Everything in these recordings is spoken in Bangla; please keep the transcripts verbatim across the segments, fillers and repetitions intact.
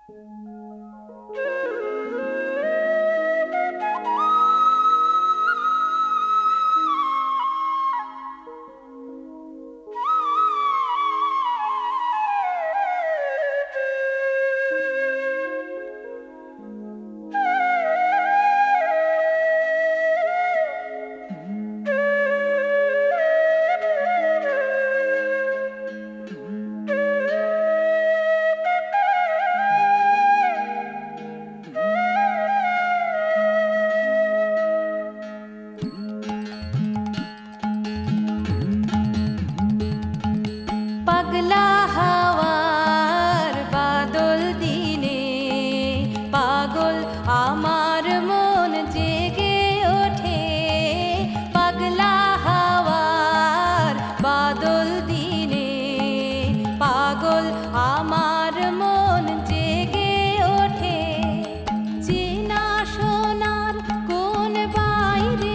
পাগলা হাওয়ার বাদল দিনে পাগল আমার মন জেগে ওঠে। পাগলা হাওয়ার বাদল দিনে পাগল আমার মন জেগে ওঠে। চেনা সোনার কোন বাইরে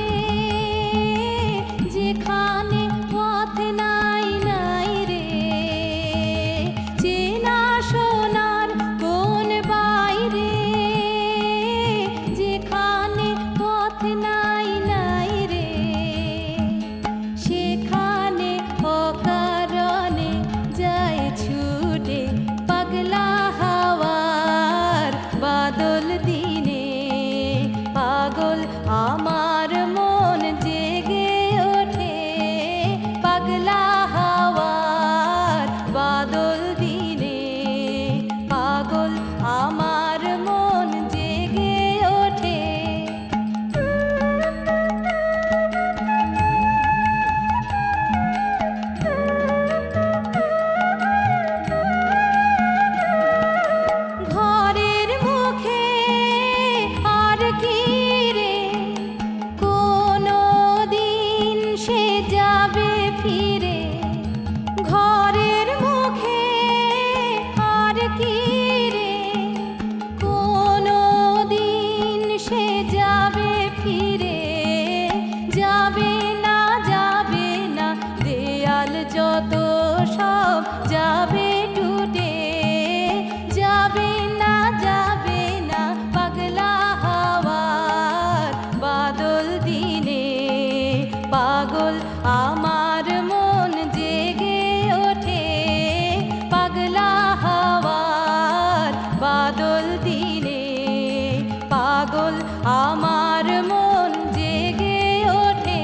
যেখানে পথ নাই নাই রে। চেনা সোনার কোন বাইরে যেখানে পথ নাই নাই রে। সেখানে অকারণে যায় ছুটে পাগলা হাওয়ার বাদল দিনে পাগল আমার মন জেগে ওঠে। পাগলা হাওয়ার বাদল দিনে পাগল আমার মন জেগে ওঠে। ঘরের মুখে আর কি রে কোনো দিন সে যাবে ফিরে। ঘরের মুখে আর কি রে কোনো দিন সে যাবে ফিরে। যাবে না যাবে না দেয়াল যত সব যাবে টুটে। যাবে না যাবে না পাগলা হাওয়ার বাদল দিনে পাগল আমার মন জেগে ওঠে। পাগলা হাওয়ার বাদল দিনে পাগল আমার মন জেগে ওঠে।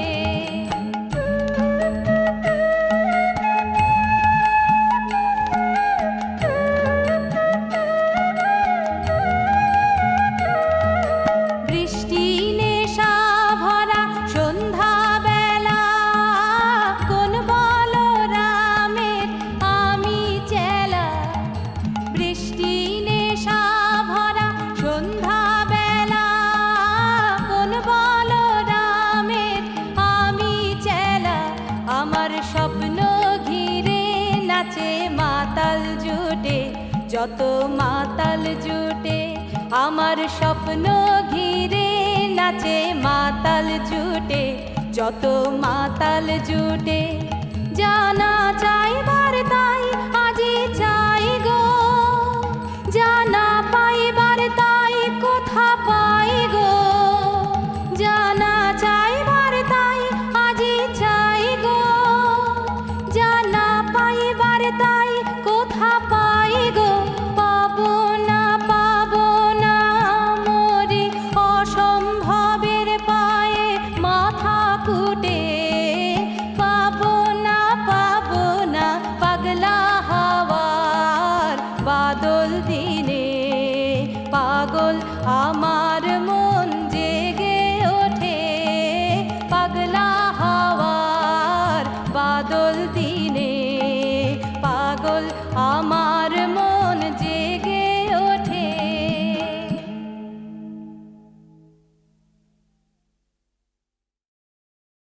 বৃষ্টি নেশা ভরা সন্ধ্যা বেলা কোন বলরামের আমি চেলা। বৃষ্টি নেশা ভরা সন্ধ্যা বেলা কোন বলরামের আমি চেলা। আমার স্বপ্ন ঘিরে নাচে মাতাল জুটে যত মাতাল জুটে। আমার স্বপ্ন ঘিরে নাচে মাতাল জুটে যত মাতাল জুটে। জানা চাইবার তাই আজি চাই গো জানা পাইবার তাই কোথা পাই গো। জানা চাইবার তাই আজি চাই গো জানা পাইবার তাই কোথা পাই গো। পাবো না পাবো না মরি অসম্ভবের পায়ে মাথা কুটে। পাবো না পাবো না পাগলা হাওয়ার বাদল দিনে পাগল আমার মন জেগে ওঠে। পাগলা হাওয়ার বাদল দিনে পাগল আমার